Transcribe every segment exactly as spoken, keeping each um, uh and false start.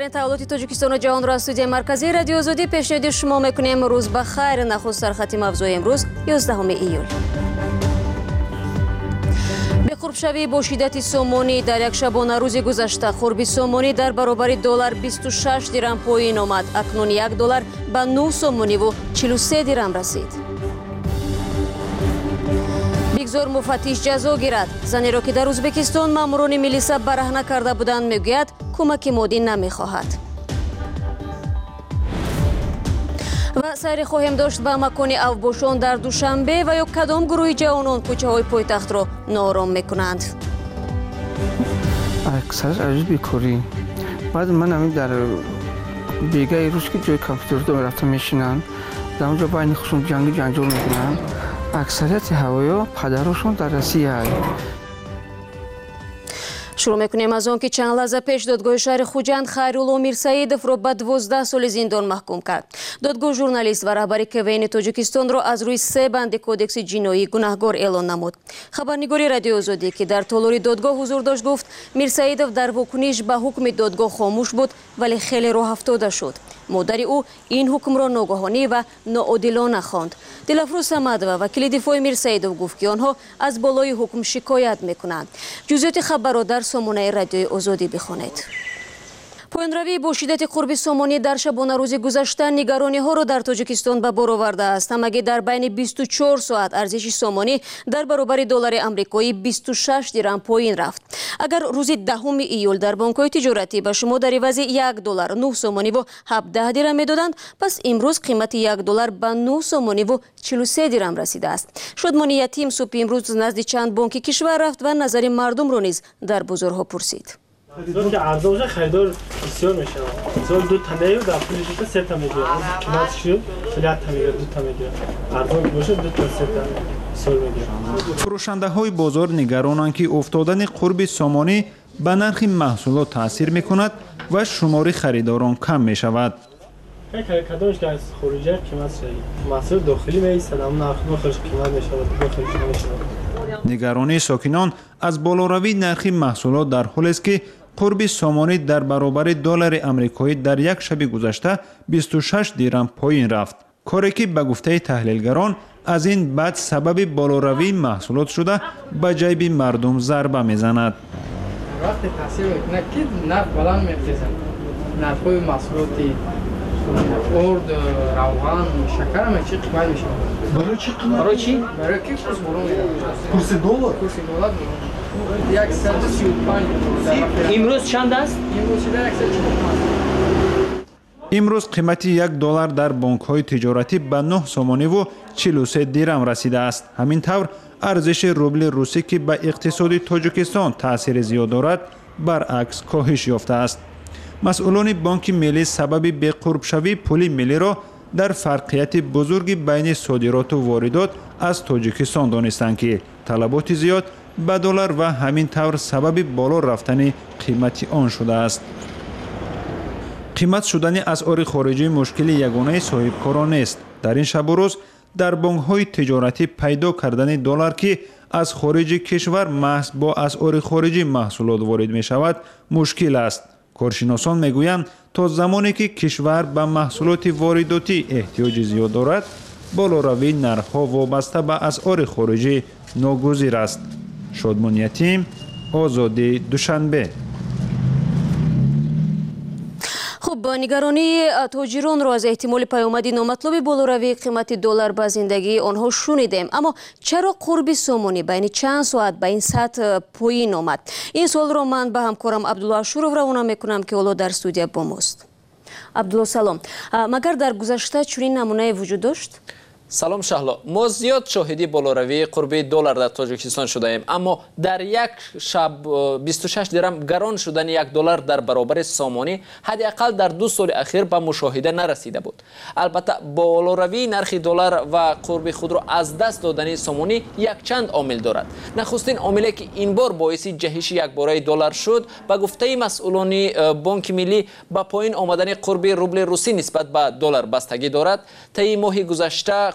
آخرین تحولات تاجیکستان و جهان را از استودیوی مرکزی رادیو آزادی پیشنهاد شما میکنیم. روز بخیر. نخست سرخط موضوع امروز یازدهم ایول. به قرب شوی با شدت سومونی در یک شبانه روز گذشته قرب سومونی در برابر دلار بیست و شش درم پایین آمد. اکنون یک دلار به نه سومونی و چهل و سه درم رسید. بگذار مفتیش جزا گیرد. زنی را که در ازبکستان ماموران میلیسا برهنه کرده بودند میگوید کمک مادی نمیخواهد. و سیر خواهیم داشت به مکان اوباشان در دوشنبه و یا کدام گروه جوانان کوچه های پایتخت را ناآرام میکنند. اکثر عجیبی کاری. بعد من همین در بیگه روز که جای کامپیوتر دو رفتم میشینن در اونجا بین خودشون جنگ جنجال میکنن. اکثریت هوایا پدرشون در روسیه هست. شروع میکنیم از آن که چند لحظه پیش دادگاه شهر خوجند خیرالله میرسعیدов را به دوازده سال زندان محکوم کرد. دادگاه ژورنالیست و رهبر کوین تاجیکستان را از روی سه بند کودکس جنایی گناهکار اعلان نمود. خبرنگار رادیو آزادی که در تالار دادگاه حضور داشت گفت میرسعیدов در واکنش به حکم دادگاه خاموش بود ولی خیلی راه افتاده شد. مادر او این حکم را ناگهانی و ناعادلانه خواند. دلفروز صمدова وکیل دفاع میرسعیدov گفت که آنها از بالای حکم شکایت میکنند. جزئیات خبر را در سامانه رادیوی آزادی بخوانید. پایان‌روی با شدت قرب سومونی در شبانه روز گذشته نگرانی ها را در تاجیکستان به بار آورده است. همگی در بین بیست و چهار ساعت ارزش سومونی در برابر دلار آمریکایی بیست و شش درم پایین رفت. اگر روز دهم ایول در بانک‌های تجارتی به شما در عوض یک دلار نه سومونی و هفده درم میدادند، پس امروز قیمت یک دلار به نه سومونی و چهل و سه درم رسیده است. شادمانی یتیم صبح امروز نزد چند بانک کشور رفت و نظر مردم را نیز در بازارها پرسید. خریدار که عرضه باشه خریدار بسیار میشه. مثلا دو تا میگیره در پولش تا سه تا میگیره. قیمت شو ولی هفت تا میگیره دو تا میگیره. عرضه باشه دو تا سه تا بسیار میگیره. فروشنده های بازار نگرانند که افتادن قرب سومونی به نرخ محصولات تاثیر میکند و شمار خریداران کم میشود. یک کدامش که از خارجی قیمت شده. محصول داخلی میایست اما نرخ خارجی قیمت میشود. داخلی نمیشود. نگرانی ساکنان از بالاروی نرخ محصولات در حالی است که قرب سومونی در برابر دلار آمریکایی در یک شب گذشته بیست و شش درم پایین رفت. کاری که به گفته تحلیلگران از این بعد سبب بالاروی محصولات شده به جیب مردم ضربه میزند. وقتی تاثیر میکنه که نرخ بلند میفته. نرخ‌های محصولاتی ارد، روغن، شکر هم چی قیمت میشه؟ برای چی قیمت؟ برای چی؟ برای کی کورس برون میده؟ کورس دلار؟ کورس دلار صد و سی و پنج. امروز چند است؟ امروز شده صد و چهل و پنج. امروز قیمت یک دلار در بانک‌های تجارتی به نه سومونی و چهل و سه درم رسیده است. همین طور ارزش روبل روسی که به اقتصاد تاجیکستان تاثیر زیاد دارد برعکس کاهش یافته است. مسئولان بانک ملی سبب به قرب شوی پول ملی را در فرقیت بزرگی بین صادرات و واردات از تاجیکستان دانستند که طلبات زیاد به دلار و همین طور سبب بالا رفتن قیمت آن شده است. قیمت شدن اسعار خارجی مشکل یگانه صاحبکاران است. در این شب و روز در بانک‌های تجارتی پیدا کردن دلار که از خارج کشور محض با اسعار خارجی محصولات وارد می شود مشکل است. کارشناسان میگویند تا زمانی که کشور به محصولات وارداتی احتیاج زیاد دارد، بالاروی نرخ‌ها وابسته به اسعار خارجی ناگزیر است. شادمان یتیم، آزادی دوشنبه. خب نگرانی تاجران را از احتمال پیامد نامطلوب بالاروی قیمت دلار به زندگی آنها شنیدیم، اما چرا قرب سومونی بین چند ساعت به این سطح پایین آمد؟ این سوال را من به همکارم عبدالله شورov روانه میکنم که حالا در استودیو با ماست. عبدالله سلام. مگر در گذشته چنین نمونه وجود داشت؟ سلام شهلا. ما زیاد شاهدی بالاروی قرب دلار در تاجیکستان شده ایم، اما در یک شب بیست و شش درم گران شدن یک دلار در برابر سومونی حداقل در دو سال اخیر به مشاهده نرسیده بود. البته بالاروی نرخ دلار و قرب خود را از دست دادن سومونی یک چند عامل دارد. نخستین عاملی که این بار باعث جهش یک باره دلار شد به گفته مسئولان بانک ملی به پایین آمدن قرب روبل روسی نسبت به دلار بستگی دارد. طی ماه گذشته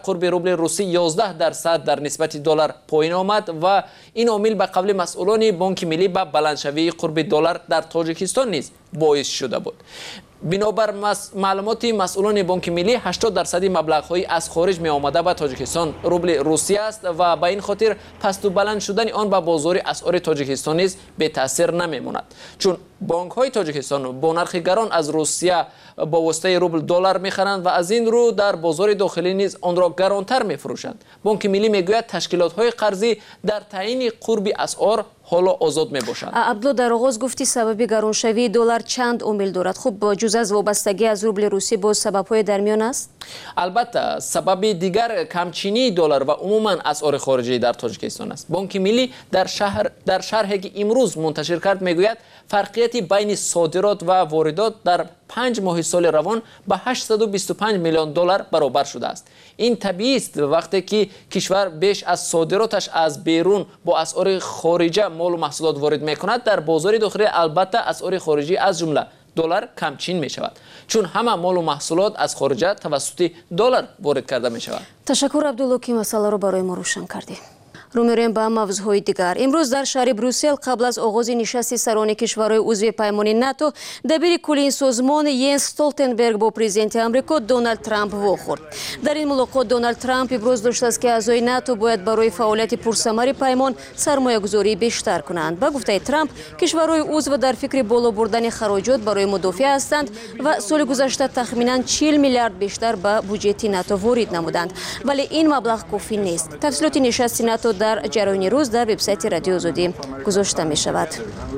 قرب روبل روسی یازده درصد در نسبت دلار پایین آمد و این عامل به قول مسئولان بانک ملی به بلندشوی قرب دلار در تاجیکستان نیز باعث شده بود. بنابر معلومات مسئولان بانک ملی هشتاد درصد مبلغ‌های از خارج می آمده به تاجیکستان روبل روسی است و به این خاطر پست و بلند شدن آن به بازار اسعار تاجیکستان نیز به تاثیر نمیماند، چون بانک های تاجیکستان با نرخ گران از روسیه با واسطه روبل دلار میخرند و از این رو در بازار داخلی نیز آن را گرانتر میفروشند. بانک ملی میگوید تشکیلات های قرضی در تعیین قرب اسعار حالا آزاد می باشند. عبدالله در آغاز گفتی سبب گرانشوی دلار چند عامل دارد. خب جز از وابستگی از روبل روسی باز سبب‌های در میان است؟ البته سبب دیگر کمچینی دلار و عموما اسعار خارجی در تاجیکستان است. بانک ملی در شهر در شرحی که امروز منتشر کرد میگوید فرقیت بین صادرات و واردات در پنج ماه سال روان به هشتصد و بیست و پنج میلیون دلار برابر شده است. این طبیعی است وقتی که کشور بیش از صادراتش از بیرون با اسعار خارجی مال و محصولات وارد میکند، در بازار داخلی البته اسعار خارجی از جمله دلار کمچین می شود، چون همه مال و محصولات از خارج توسط دلار وارد کرده می شود. تشکر عبدالله که مسئله رو برای ما روشن کردی. رو می‌رویم به موضوعهای دیگر. امروز در شهر بروسل قبل از آغاز نشست سران کشورهای عضو پیمان ناتو دبیر کلی این سازمان ینس استولتنبرگ با پرزیدنت آمریکا دونالد ترامپ واخورد. در این ملاقات دونالد ترامپ ابراز داشت است که اعضای ناتو باید برای فعالیت پرثمر پیمان سرمایه‌گذاری بیشتر کنند. با گفته ترامپ کشورهای عضو در فکر بالا بردن خراجات برای مدافع هستند و سال گذشته تخمیناً چهل میلیارد بیشتر به بودجه ناتو وارد نمودند، ولی این مبلغ کافی نیست. تفصیلات نشست ناتو در جریان روز در وبسایت رادیو آزادی گذاشته می شود.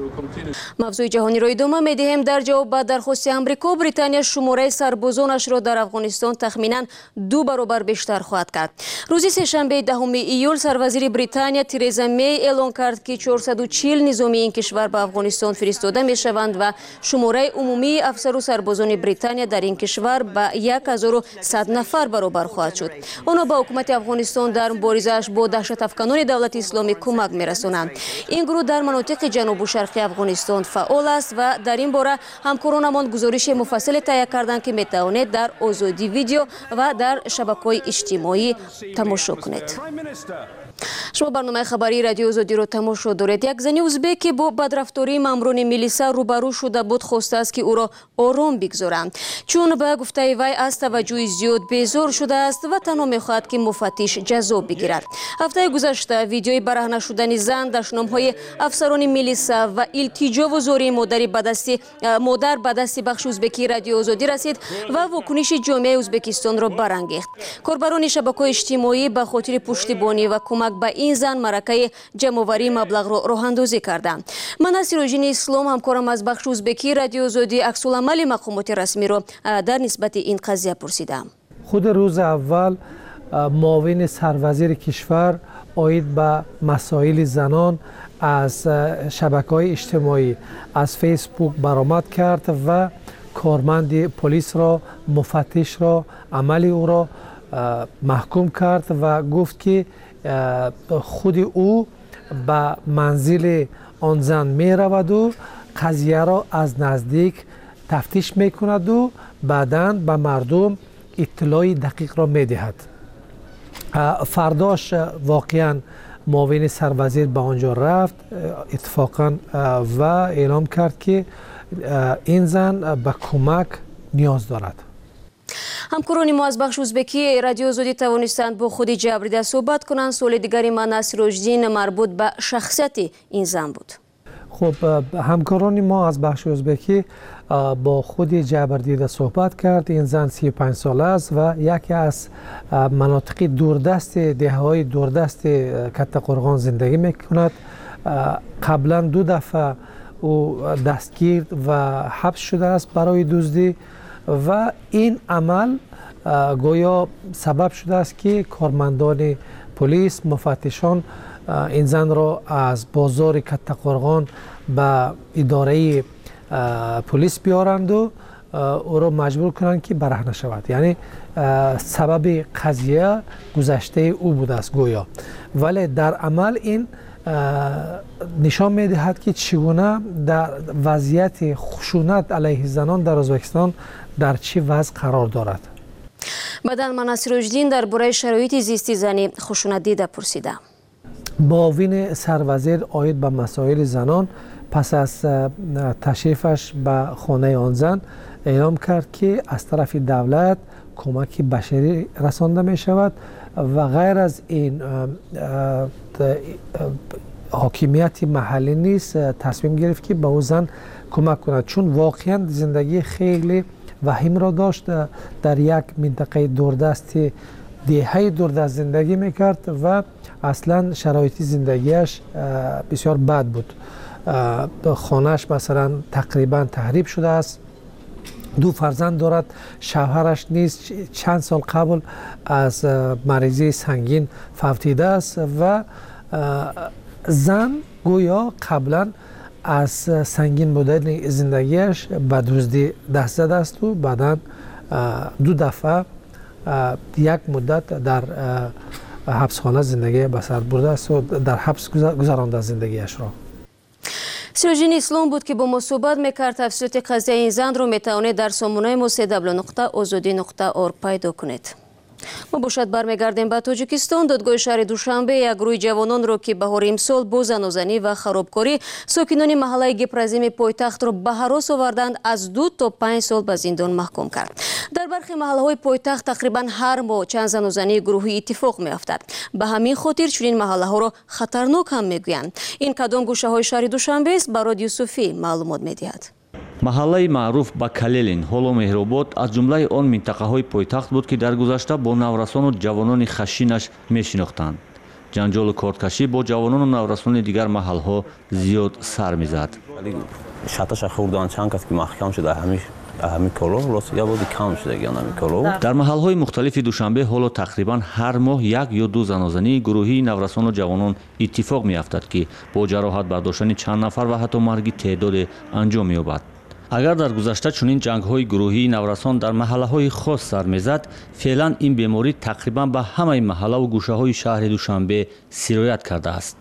موضوع جهانی را ادامه می دهیم. در جواب به درخواست آمریکا، بریتانیا شماره سربازانش را در افغانستان تخمینا دو برابر بیشتر خواهد کرد. روز سه‌شنبه دهم ایول سروزیر بریتانیا ترزا می اعلام کرد که چهارصد و چهل نظامی این کشور به افغانستان فرستاده می شوند و شماره عمومی افسر و سربازان بریتانیا در این کشور به یک هزار و صد نفر برابر خواهد شد. آنها به حکومت افغانستان در مبارزه‌اش با دهشت افکنان دولت اسلامی کمک می‌رسانند. این گروه در مناطق جنوب و شرقی افغانستان فعال است و در این باره همکارانمان گزارش مفصل تهیه کردند که می‌توانید در آزادی ویدیو و در شبکه‌های اجتماعی تماشا کنید. شما برنامه خبری رادیو آزادی را تماشا دارید. یک زن ازبکی با بدرفتاری ماموران میلیسا روبرو شده بود، خواسته است که او را آرام بگذارند، چون به گفته وی از توجه زیاد بیزار شده است و تنها می‌خواهد که مفتش جزا بگیرد. هفته گذشته ویدیوی برهنه شدن زن در شنامه‌های افسران میلیسا و التجا و زوری مادری به دست مادر به دست بخش ازبکی رادیو آزادی رسید و واکنش جامعه ازبکستان را برانگیخت. کاربران شبکه‌های اجتماعی به خاطر پشتیبانی و کمک به این زن مرکه جمع‌آوری مبلغ را راه اندازی کردند. من از سیروژین اسلام همکارم از بخش ازبکی رادیو آزادی عکس‌العمل مقامات رسمی را در نسبت این قضیه پرسیدم. خود روز اول معاون سروزیر کشور آید به مسائل زنان از شبکه‌های اجتماعی از فیسبوک برآمد کرد و کارمند پلیس را مفتش را عمل او را محکوم کرد و گفت که خود او به منزل آن زن می رود و قضیه را از نزدیک تفتیش می کند و بعداً به مردم اطلاع دقیق را می دهد. فرداش واقعاً معاون سروزیر به آنجا رفت اتفاقاً و اعلام کرد که این زن به کمک نیاز دارد. همکاران ما از بخش ازبکی رادیو آزادی توانستند با خود جبریده صحبت کنند. سوال دیگری من از سیروژدین مربوط به شخصیت این زن بود. خب همکاران ما از بخش ازبکی با خود جبردیده صحبت کرد. این زن سی و پنج ساله است و یکی از مناطق دوردست دهه‌های دوردست کتقرغان زندگی میکند. قبلا دو دفعه او دستگیر و حبس شده است برای دزدی و این عمل گویا سبب شده است که کارمندان پلیس مفتشان این زن را از بازار کتقرغان به اداره پلیس بیارند و او را مجبور کنند که برهنه شود. یعنی سبب قضیه گذشته او بوده است گویا، ولی در عمل این نشان می‌دهد که چگونه در وضعیت خشونت علیه زنان در ازبکستان در چه وضع قرار دارد. баъдан ман аз сироҷдин дар бораи шароити зисти зани хушунатдида пурсидам. معاون سروزیر آید به مسائل زنان پس از تشریفش به خانه آن زن اعلام کرد که از طرف دولت کمک بشری رسانده می شود و غیر از این حاکمیت محلی نیست تصمیم گرفت که به او زن کمک کند، چون واقعا زندگی خیلی وحیم را داشت. در یک منطقه دوردست دهه دوردست زندگی میکرد و اصلا شرایط زندگیش بسیار بد بود. خانهش مثلا تقریبا تخریب شده است، دو فرزند دارد، شوهرش نیست، چند سال قبل از مریضی سنگین فوتیده است و زن گویا قبلا از سنگین بودن زندگیش به دزدی دست زده است و بعدا دو دفعه یک مدت در حبسخانه زندگی به سر برده است و در حبس گذرانده زندگیش را. سیروژین اسلام بود که با ما صحبت میکرد. تفصیلات قضیه این زن رو میتوانید در سامانه ما سی دبلیو نقطه آزادی نقطه اور پیدا کنید. ما باشد برمیگردیم به تاجیکستان. دادگاه شهر دوشنبه یک گروه جوانانро که بهار امسال با زنازنی و خرابکاری ساکنان محله گپرزیم پایتخت را به هراس آوردند از دو تا پنج سال به زندان محکوم کرد. در برخی محله های پایتخت تقریبا هر ماه چند زنازنی گروهی اتفاق می افتد. به همین خاطر چنین محله ها را خطرناک هم میگویند. این کدام گوشه های شهر دوشنبه است؟ برای یوسفی معلومات میدهد. маҳаллаи маъруф ба калелин ҳоло меҳробод аз ҷумлаи он минтақаҳои пойтахт буд ки дар гузашта бо наврасону ҷавонони хашинаш мешинохтанд. ҷанҷолу корткашӣ бо ҷавонону наврасони дигар маҳалҳо зиёд сар мезад. шаташа хурдан чанд кас ки маҳкам шуда ҳамин коро рост я боди кам шуда ҳамин коро. дар маҳалҳои мухталифи душанбе ҳоло тақрибан ҳар моҳ як ё ду занозании гурӯҳии наврасону ҷавонон иттифоқ меафтад ки бо ҷароҳат бардоштани чанд нафар ва ҳатто марги теъдоде анҷом меёбад. агар дар гузашта чунин ҷангҳои гурӯҳии наврасон дар маҳаллаҳои хос сар мезад, феълан ин беморӣ тақрибан ба ҳамаи маҳаллаву гӯшаҳои шаҳри душанбе сироят кардааст.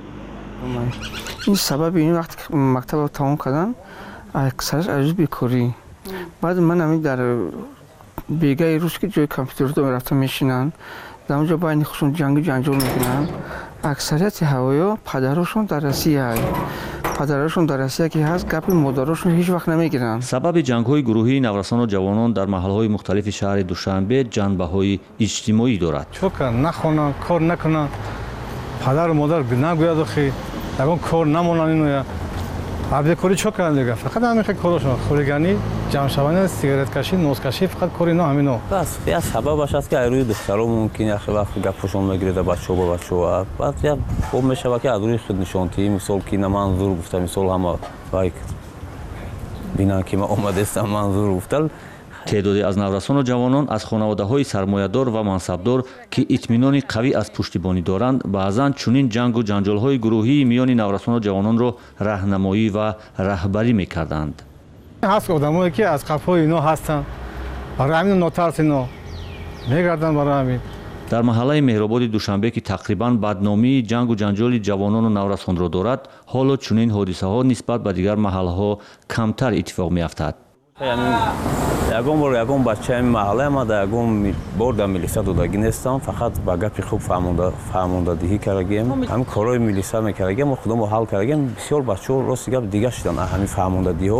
ин сабаби ин вақте ки мактабро тамом кардам аксараш аз бекорӣ. баъд ман ҳамин дар бегаи рӯз ки ҷои компютердо мерафтам мешинанд, дар онҷо байни худшон ҷангу ҷанҷол мекунанд. аксарияти ҳавоё падарошон дар Россия падарошон дар Россия ки ҳаст, гапи модарошон ҳеҷ вақт намегиранд. сабаби ҷангҳои гурӯҳии наврасону ҷавонон дар маҳалҳои мухталифи шаҳри душанбе ҷанбаҳои иҷтимоӣ дорад. чока нахонанд, кор накунанд, падару модар нагӯяд охи ягон кор намонанд. иноя абдекорӣ чо карданд дига, фақат ҳамин хел корашон хӯриганӣ, ҷамъшаванӣ, сигареткашӣ, нозкашӣ, фақат кори ино ҳамино. бас я сабабаш аст ки айрӯи духтаро мумкин яхе вақт гапошон мегирад бачаҳо ба бачаҳо. баъд я хоб мешавад ки аз рӯи худнишонтӣ мисол ки на ман зур гуфта, мисол ҳама вай бинанд ки ман омадастам ман зур гуфтал. теъдоде аз наврасону ҷавонон аз хонаводаҳои сармоядор ва мансабдор ки итминони қавӣ аз пуштибонӣ доранд, баъзан чунин ҷангу ҷанҷолҳои гурӯҳии миёни наврасону ҷавононро раҳнамоӣ ва раҳбарӣ мекарданд. ҳаст одамое ки аз қафҳои ино ҳастанд, барои ҳамин нотарс ино мегарданд. барои ҳамин дар маҳаллаи меҳрободи душанбе ки тақрибан бадномии ҷангу ҷанҷоли ҷавонону наврасонро дорад, ҳоло чунин ҳодисаҳо нисбат ба дигар маҳалҳо камтар иттифоқ меафтад. ягон бор ягон бачаи маҳаллаи ма дар ягон бор дар милиса додагӣ нестам, фақат ба гапи хуб фаҳмондадиҳӣ кардагем, ҳамин корҳои милиса мекардагем, мо худомо ҳал кардагем. бисёр бачаҳо рости гап дига шуданд ҳамин фаҳмондадиҳо.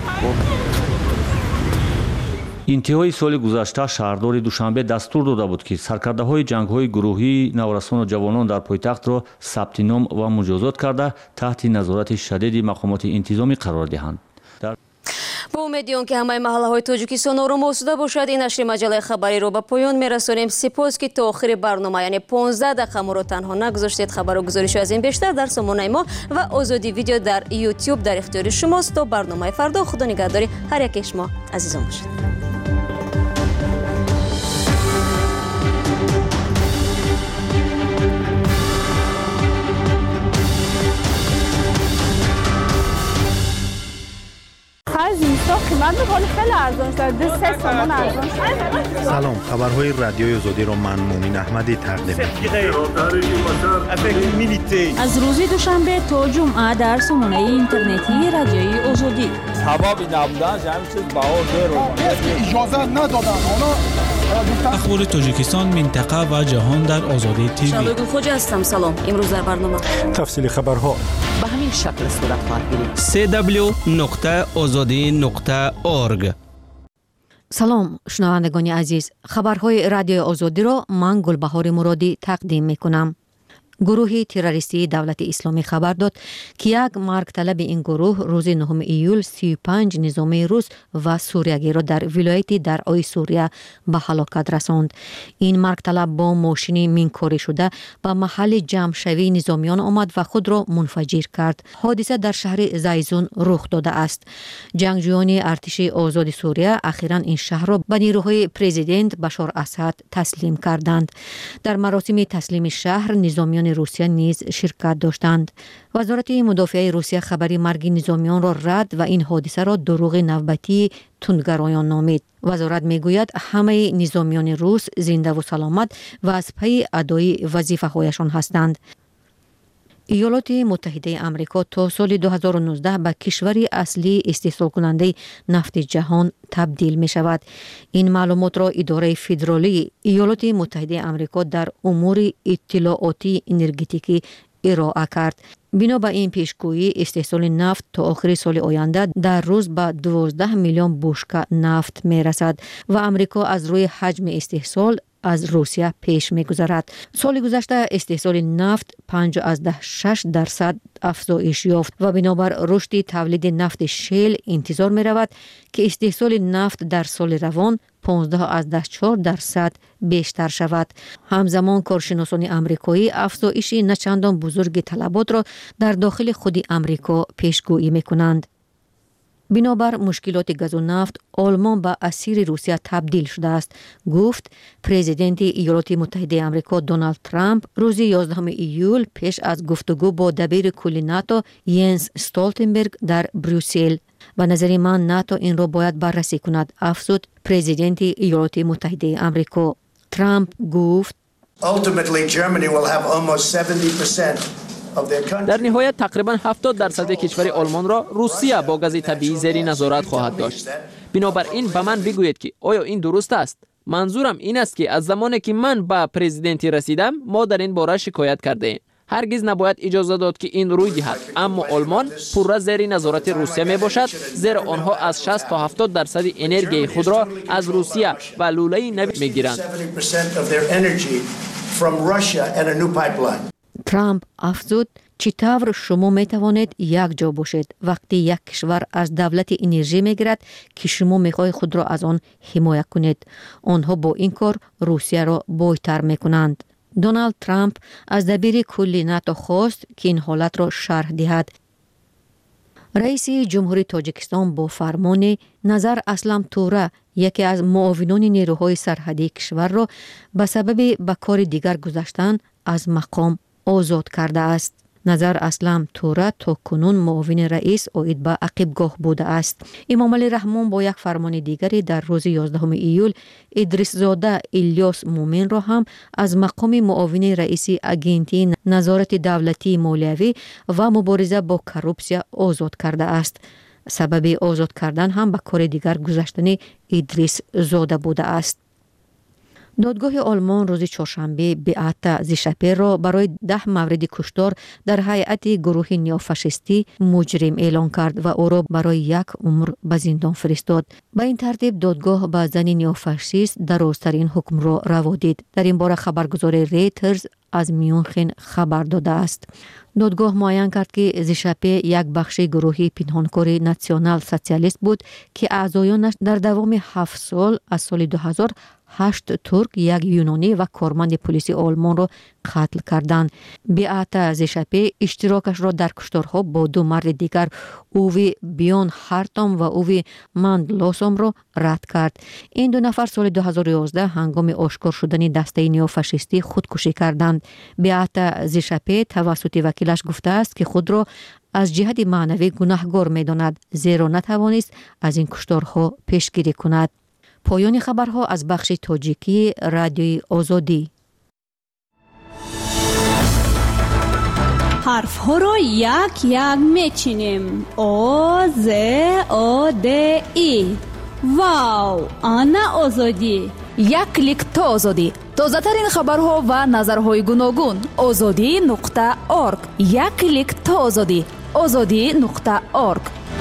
интиҳои соли гузашта шаҳрдори душанбе дастур дода буд ки саркардаҳои ҷангҳои гурӯҳии наврасону ҷавонон дар пойтахтро сабти ном ва муҷозот карда таҳти назорати шадиди мақомоти интизомӣ қарор диҳанд. با امید که همه محله های تاجیکستان آرام و آسوده باشد. این نشر مجله خبری رو به پایان میرسانیم. سپاس که تا آخر برنامه یعنی پانزده دقیقه ما رو تنها نگذاشتید. خبر و گزارش از این بیشتر در سامانه ما و آزادی ویدیو در یوتیوب در اختیار شماست. تا برنامه فردا خدا نگهداری هر یک شما عزیزان باشید. زمستان قیمت می‌کنه خیلی ارزان شده. دو سه تومان ارزان شده. سلام، خبرهای رادیوی آزادی را من مومین احمدی تقدیم می‌کنم. از روز دوشنبه تا جمعه در سامانه اینترنتی رادیوی آزادی. سبب نبودن همین چیز باور داره. اجازه ندادن. اونا اخبار تاجیکستان، منطقه و جهان در آزادی تیوی. شادو خوج هستم. سلام. امروز در برنامه تفصیل خبرها به همین شکل صورت خواهد گرفت. سی دبلیو نقطه آزادی نقطه اورگ. سلام شنوندگان عزیز، خبرهای رادیو آزادی را من گلبهار مرادی تقدیم میکنم. گروه تروریستی دولت اسلامی خبر داد که یک مرگ طلب این گروه روز نهم ایول سی و پنج نظامی روس و سوریایی را در ولایت درعای سوریه به هلاکت رساند. این مرگ طلب با ماشین مینکاری شده به محل جمع شوی نظامیان آمد و خود را منفجر کرد. حادثه در شهر زیزون رخ داده است. جنگجویان ارتش آزاد سوریه اخیراً این شهر را به نیروهای پرزیدنت بشار اسد تسلیم کردند. در مراسم تسلیم شهر نظامیان روسیه نیز شرکت داشتند. وزارت مدافعه روسیه خبری مرگ نظامیان را رد و این حادثه را دروغ نوبتی تندگرایان نامید. وزارت میگوید همه نظامیان روس زنده و سلامت و از پی ادای وظیفه هایشان هستند. ایالات متحده آمریکا تا سال دو هزار و نوزده به کشوری اصلی استحصال کننده نفت جهان تبدیل می شود. این معلومات را اداره فدرالی ایالات متحده آمریکا در امور اطلاعاتی انرژتیکی ارائه کرد. بنا به این پیشگویی استحصال نفت تا آخر سال آینده در روز به دوازده میلیون بشکه نفت می رسد و آمریکا از روی حجم استحصال از روسیه پیش می گذرد. سال گذشته استحصال نفت پنج از ده شش درصد افزایش یافت و بنابر رشد تولید نفت شیل انتظار می رود که استحصال نفت در سال روان پانزده از ده چهار درصد بیشتر شود. همزمان کارشناسان آمریکایی افزایش نچندان بزرگ طلبات را در داخل خود آمریکا پیشگویی می کنند. بنابر مشکلات گاز و نفت آلمان به اسیر روسیه تبدیل شده است، گفت پرزیدنت ایالات متحده آمریکا دونالد ترامپ روز یازدهم ایول پیش از گفتگو با دبیر کل ناتو ینس استولتنبرگ در بروسل. به نظر من ناتو این را باید بررسی کند، افزود پرزیدنت ایالات متحده آمریکا. ترامپ گفت Ultimately Germany will have almost seventy percent در نهایت تقریبا هفتاد درصد کشور آلمان را روسیه با گاز طبیعی زیر نظارت خواهد داشت. بنابراین به من بگویید که آیا این درست است؟ منظورم این است که از زمانی که من به پرزیدنتی رسیدم ما در این باره شکایت کرده ایم. هرگز نباید اجازه داد که این روی دهد، اما آلمان پورا زیر نظارت روسیه می باشد، زیرا آنها از شصت تا هفتاد درصد انرژی خود را از روسیه و لوله نفت می گیرند. ترامپ افزود چطور شما می توانید یک جا باشید وقتی یک کشور از دولت انرژی می گیرد که شما می خواهید خود را از آن حمایت کنید. آنها با این کار روسیه را بایتر می کنند. دونالد ترامپ از دبیر کل ناتو خواست که این حالت را شرح دهد. رئیس جمهوری تاجیکستان با فرمان نظر اسلم توره یکی از معاونان نیروهای سرحدی کشور را به سبب به کار دیگر گذاشتن از مقام آزاد کرده است. نظر اسلم توره تا کنون معاون رئیس عاید به عقبگاه بوده است. امام علی رحمان با یک فرمان دیگری در روز یازدهم ایول ادریس زاده الیاس مومن را هم از مقام معاون رئیس اگنتی نظارت دولتی مالیوی و مبارزه با کروپسیا آزاد کرده است. سبب آزاد کردن هم به کار دیگر گذاشتن ادریس زاده بوده است. دادگاه آلمان روز چهارشنبه بیعت زیشپر را برای ده مورد کشتار در هیئت گروه نیوفاشیستی مجرم اعلان کرد و او را برای یک عمر به زندان فرستاد. به این ترتیب دادگاه به زن نیوفاشیست درازترین حکم را روا دید. در این باره خبرگزار ریترز از میونخن خبر داده است. دادگاه معین کرد که زیشپر یک بخش گروهی پنهانکار ناسیونال سوسیالیست بود که اعضایانش در دوام هفت سال از سال دو هزار هشت ترک، یک یونانی و کارمند پلیس آلمان را قتل کردند. بیعت زیشپر اشتراکش را در کشتارها با دو مرد دیگر اووی بیان هرتام و اووی مندلاسوم را رد کرد. این دو نفر سال دو هزار و یازده هنگام آشکار شدن دسته نیوفاشیستی خودکشی کردند. بیعت زیشپر توسط وکیلش گفته است که خود را از جهت معنوی گناهکار می‌داند، زیرا نتوانست از این کشتارها پیشگیری کند. پایان خبرها از بخش تاجیکی رادیوی آزادی. حرف ها را یک یک میچینیم. آ ز آ د ای. واو، آن آزادی. یک کلیک تا آزادی. تازه‌ترین خبرها و نظرهای گوناگون. آزادی نقطه اورگ. یک کلیک تا آزادی. آزادی نقطه اورگ.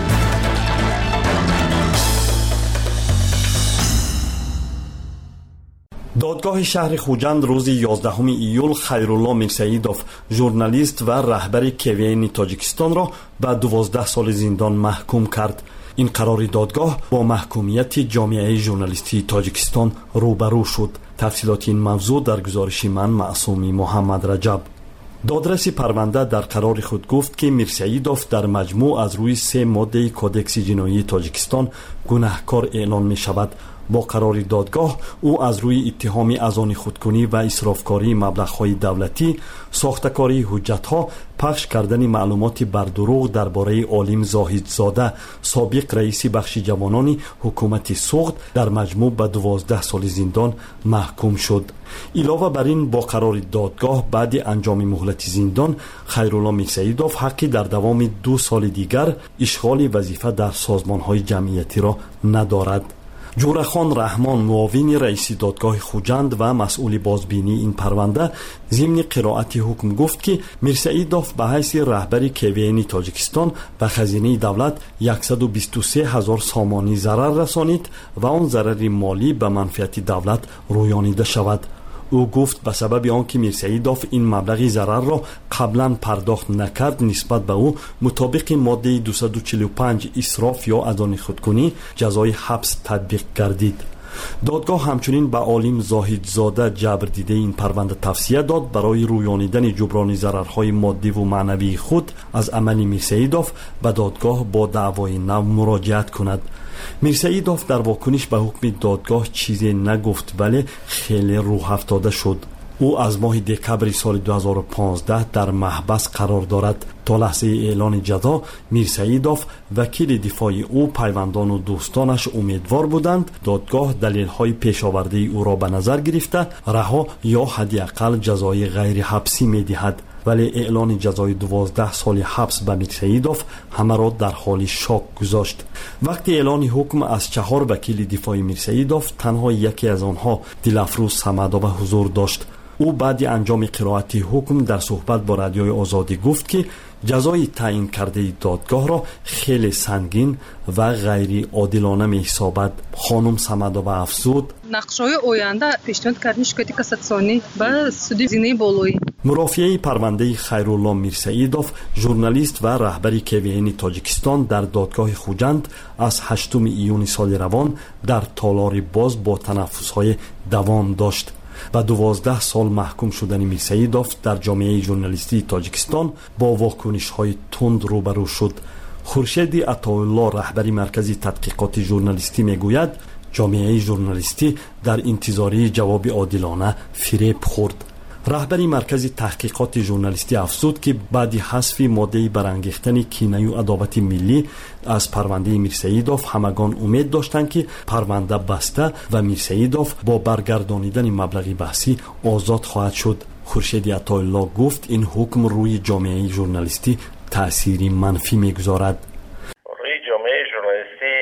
دادگاه شهر خوجند روز یازدهم ایول خیرالله میرسعیدوف ژورنالیست و رهبر کوین تاجیکستان را به دوازده سال زندان محکوم کرد. این قرار دادگاه با محکومیت جامعه ژورنالیستی تاجیکستان روبرو شد. تفصیلات این موضوع در گزارش من معصومی محمد رجب. دادرس پرونده در قرار خود گفت که میرسعیدوف در مجموع از روی سه ماده کودکس جنایی تاجیکستان گناهکار اعلان می شود. با قرار دادگاه او از روی اتهام ازان خودکنی و اسرافکاری مبلغ‌های دولتی، ساختکاری حجت‌ها، پخش کردن معلومات بر دروغ درباره عالم زاهدزاده سابق رئیس بخش جوانان حکومت سوخت در مجموع به دوازده سال زندان محکوم شد. علاوه بر این با قرار دادگاه بعد انجام مهلت زندان خیرالله میرسعیدوف حقی در دوام دو سال دیگر اشغال وظیفه در سازمان‌های جمعیتی را ندارد. جورخان رحمان معاون رئیس دادگاه خوجند و مسئول بازبینی این پرونده ضمن قرائت حکم گفت که میرسعیدوف به حیث رهبر کوین تاجیکستان به خزینه دولت صد و بیست و سه هزار سامانی ضرر رسانید و آن ضرر مالی به منفعت دولت رویانیده شود. او گفت به سبب آنکه میرسعیدوف این مبلغ ضرر را قبلا پرداخت نکرد نسبت به او مطابق ماده دویست و چهل و پنج اسراف یا ازان خودکنی جزای حبس تطبیق گردید. دادگاه همچنین به عالم زاهدزاده جبر دیده این پرونده توصیه داد برای رویانیدن جبران ضررهای مادی و معنوی خود از عمل میرسعیدوف به دادگاه با دعوای نو مراجعت کند. میرسعیدوف در واکنش به حکم دادگاه چیزی نگفت ولی خیلی روح افتاده شد. او از ماه دکبر سال دو هزار و پانزده در محبس قرار دارد. تا لحظه اعلان جزا میرسعیدوف وکیل دفاع او پیوندان و دوستانش امیدوار بودند دادگاه دلیل‌های پیش آورده او را به نظر گرفته رها یا حداقل جزای غیر حبسی می‌دهد. ولی اعلان جزای دوازده سال حبس به میرسعیدوف همه را در حال شاک گذاشت. وقتی اعلان حکم از چهار وکیل دفاع میرسعیدوف تنها یکی از آنها دلافروز صمدوی حضور داشت. او بعد انجام قرائت حکم در صحبت با رادیوی آزادی گفت که جزای تعیین کرده دادگاه را خیلی سنگین و غیر عادلانه می حسابد. خانم صمدوی افزود نقشه‌های آینده پیشنهاد کردن شکایت کاساتسیونی به سود زینه بالایی. مرافعه پرونده خیرالله میرسعیدوف ژورنالیست و رهبر کوین تاجیکستان در دادگاه خوجند از هشتم ایون سال روان در تالار باز با تنفس‌های دوام داشت. با دوازده سال محکوم شدن میرسعیدوف در جامعه ژورنالیستی تاجیکستان با واکنش‌های تند روبرو شد. خورشید عطاالله رهبر مرکز تحقیقات ژورنالیستی میگوید جامعه ژورنالیستی در انتظار جواب عادلانه فریب خورد. رهبر مرکز تحقیقات ژورنالیستی افزود که بعد حذف ماده برانگیختن کینه و عداوت ملی از پرونده میرسعیدوف همگان امید داشتند که پرونده بسته و میرسعیدوف با برگردانیدن مبلغ بحثی آزاد خواهد شد. خورشید عطاالله گفت این حکم روی جامعه ژورنالیستی تأثیری منفی میگذارد. روی جامعه ژورنالیستی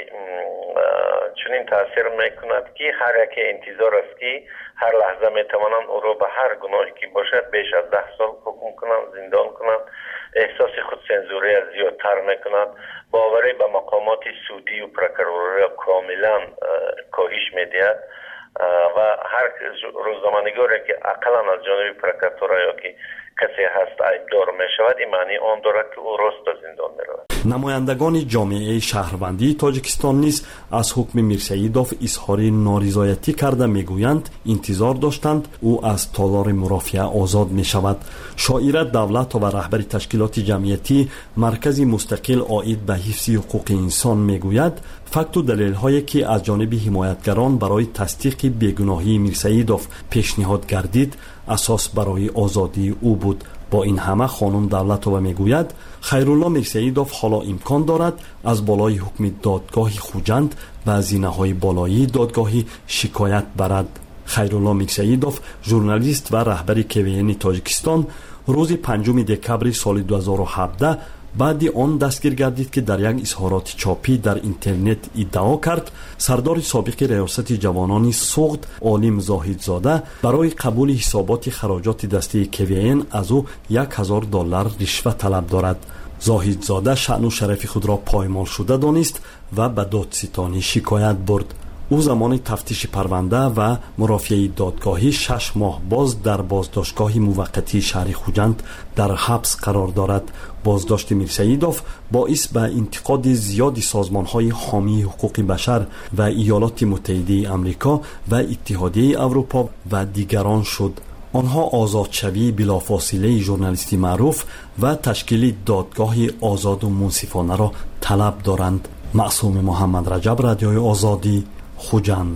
چنین تاثیر میکند که هر یک انتظار است که هر لحظه میتوانند او را به هر گناهی که باشد بیش از ده سال حکم کنند، زندان کنند. احساس خود سنزوری از زیادتر میکنند. باوری به مقامات سودی و پروکوروری کاملا کاهش میدهد و هر روزنامه‌نگاری که اقلا از جانب پروکاتور یا که کسی هست عیبدار میشود این معنی آن دارد که او راست به زندان میرود. نمایندگان جامعه شهروندی تاجیکستان نیز از حکم میرسعیدوف اظهار نارضایتی کرده میگویند انتظار داشتند او از تالار مرافعه آزاد میشود. شاعر دولت و رهبر تشکیلات جمعیتی مرکز مستقل عاید به حفظ حقوق انسان میگوید فکت و دلیل هایی که از جانب حمایتگران برای تصدیق بیگناهی میرسعیدوف پیشنهاد گردید اساس برای آزادی او بود. با این همه خانم دولتووا میگوید خیرالله میرسعیدوف حالا امکان دارد از بالای حکم دادگاه خوجند و هزینه‌های بالایی دادگاهی شکایت برد. خیرالله میرسعیدوف ژورنالیست و رهبر کوین تاجیکستان روز پنجم دکبر سال دو هزار و هفده баъди он дастгир гардид ки дар як изҳороти чопӣ дар интернет иддао кард сардори собиқи раёсати ҷавонони суғд олим зоҳидзода барои қабули ҳисоботи хароҷоти дастаи ке ви эн аз ӯ як ҳазор доллар ришват талаб дорад. зоҳидзода шаъну шарафи худро поймолшуда донист ва ба додситонӣ шикоят бурд. ӯ замони тафтиши парванда ва мурофиаи додгоҳӣ шаш моҳ боз дар боздоштгоҳи муваққатии шаҳри Хуҷанд дар ҳабс қарор дорад. боздошти Мирсаидов боис ба интиқоди зиёди созмонҳои ҳомии ҳуқуқи башар ва Иёлоти Муттаҳидаи Амрико ва Иттиҳодияи Аврупо ва дигарон шуд. онҳо озодшавии билофосилаи журналисти маъруф ва ташкили додгоҳи озоду мунсифонаро талаб доранд. маъсуми Муҳаммадраҷаб, Радиои Озодӣ, Хуҷанд.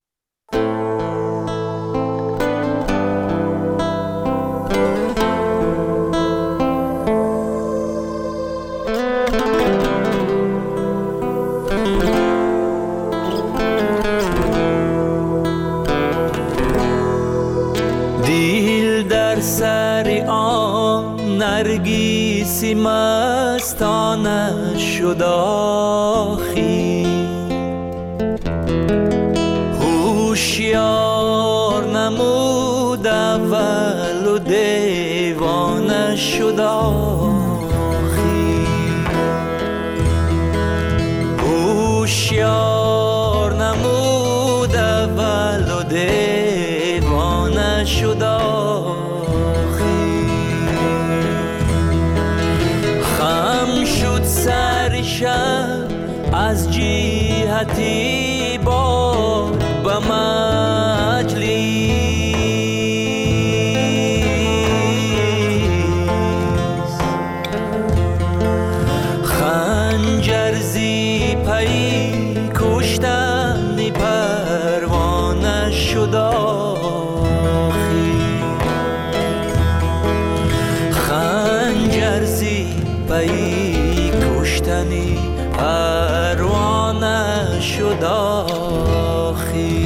दिल दर सर आन नरगिसी मस्ताना شد آخی هوشیار نمود اول و دیوانه شد آخی هوشیار نمود اول و دیوانه شد آخی خم شد سر شب از جهتی باد به مجلس خنجر زی پی کشتن پروانه شد آخی خنجر زی پی کشتنی پروانه شد آخی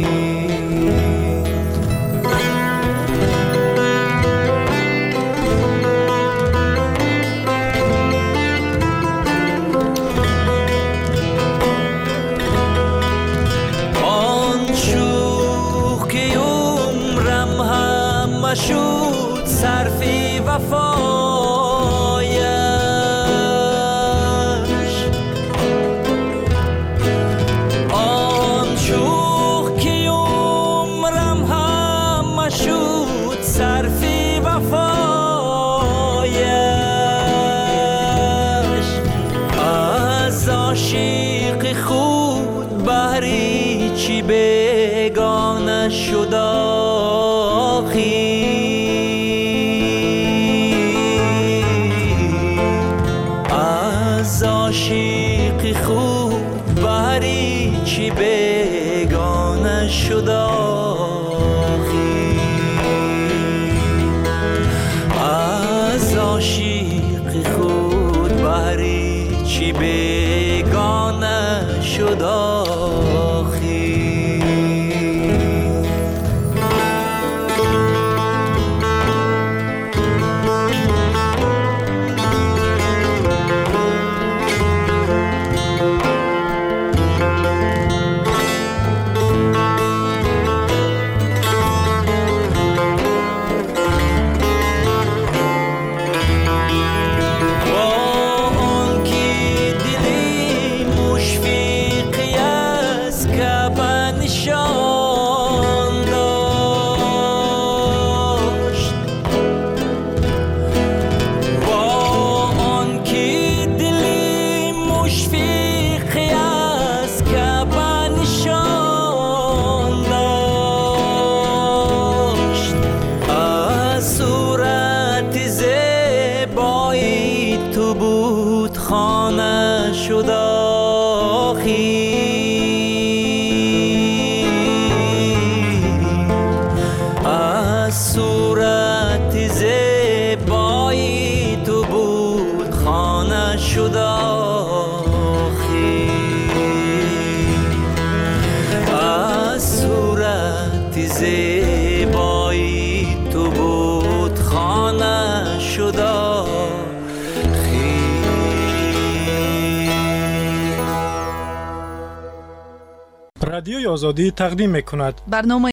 آن شوخ که عمرم همه شد صرفی وفایش آن شوخ که عمرم همه شد صرفی وفایش از عاشق خود بهری چی بیگانه شد آخی از عاشق خود بهری چی بیگانه شد آخی از عاشق خود بهری چی بیگانه شد آخی زیبایی تو بود خانه شد آخی رادیوی آزادی تقدیم می‌کند. برنامه